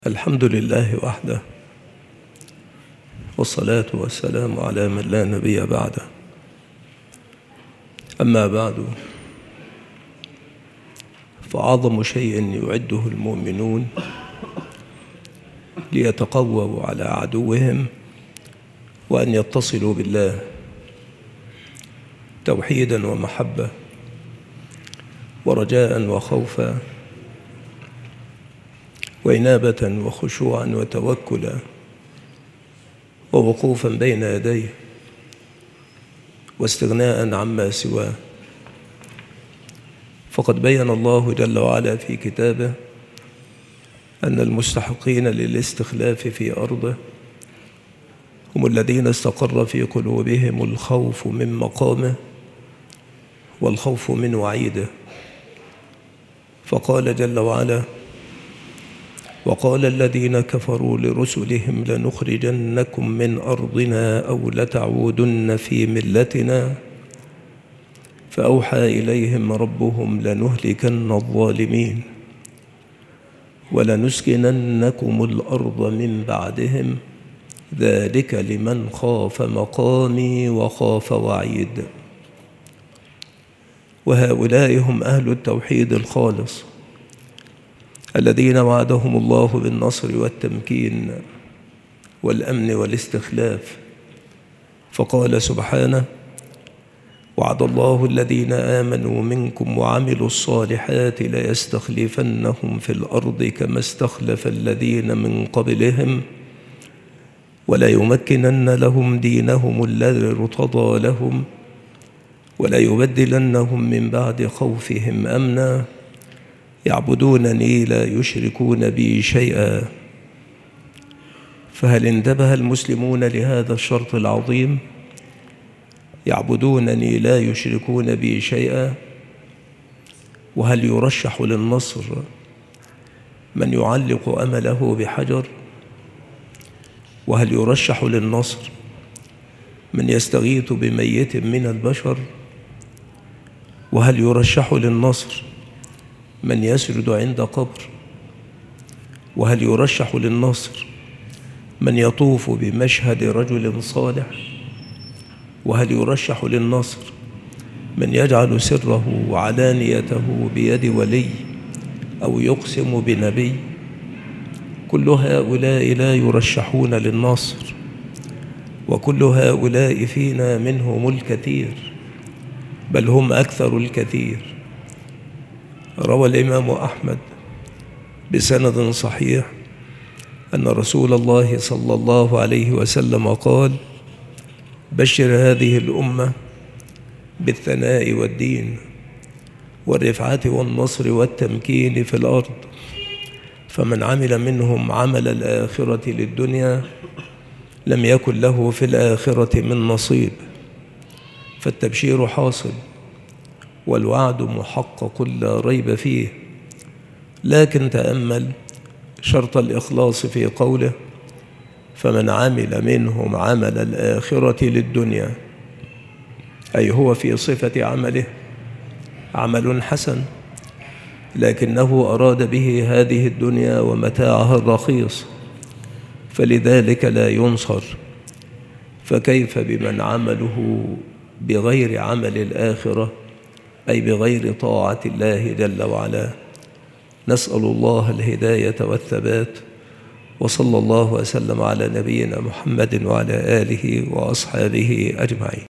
الحمد لله وحده، والصلاة والسلام على من لا نبي بعده. أما بعد، فأعظم شيء يعده المؤمنون ليتقووا على عدوهم وأن يتصلوا بالله توحيدا ومحبة ورجاء وخوفا وإنابة وخشوعا وتوكلا ووقوفا بين يديه واستغناء عما سواه. فقد بين الله جل وعلا في كتابه أن المستحقين للاستخلاف في أرضه هم الذين استقر في قلوبهم الخوف من مقامه والخوف من وعيده. فقال جل وعلا: وقال الذين كفروا لرسلهم لنخرجنكم من أرضنا أو لتعودن في ملتنا فأوحى إليهم ربهم لنهلكن الظالمين ولنسكننكم الأرض من بعدهم ذلك لمن خاف مقامي وخاف وعيد. وهؤلاء هم أهل التوحيد الخالص الذين وعدهم الله بالنصر والتمكين والأمن والاستخلاف. فقال سبحانه: وعد الله الذين آمنوا منكم وعملوا الصالحات ليستخلفنهم في الأرض كما استخلف الذين من قبلهم وليمكنن لهم دينهم الذي ارتضى لهم وليبدلنهم من بعد خوفهم أمنا يعبدونني لا يشركون بي شيئا. فهل انتبه المسلمون لهذا الشرط العظيم؟ يعبدونني لا يشركون بي شيئا. وهل يرشح للنصر من يعلق أمله بحجر؟ وهل يرشح للنصر من يستغيث بميت من البشر؟ وهل يرشح للنصر من يسجد عند قبر؟ وهل يرشح للنصر من يطوف بمشهد رجل صالح؟ وهل يرشح للنصر من يجعل سره وعلانيته بيد ولي أو يقسم بنبي؟ كل هؤلاء لا يرشحون للنصر، وكل هؤلاء فينا منهم الكثير، بل هم أكثر الكثير. روى الإمام أحمد بسند صحيح أن رسول الله صلى الله عليه وسلم قال: بشر هذه الأمة بالثناء والدين والرفعة والنصر والتمكين في الأرض، فمن عمل منهم عمل الآخرة للدنيا لم يكن له في الآخرة من نصيب. فالتبشير حاصل والوعد محقق لا ريب فيه، لكن تأمل شرط الإخلاص في قوله: فمن عمل منهم عمل الآخرة للدنيا، أي هو في صفة عمله عمل حسن، لكنه أراد به هذه الدنيا ومتاعها الرخيص، فلذلك لا ينصر. فكيف بمن عمله بغير عمل الآخرة، أي بغير طاعة الله جل وعلا؟ نسأل الله الهداية والثبات، وصلى الله وسلم على نبينا محمد وعلى آله وأصحابه أجمعين.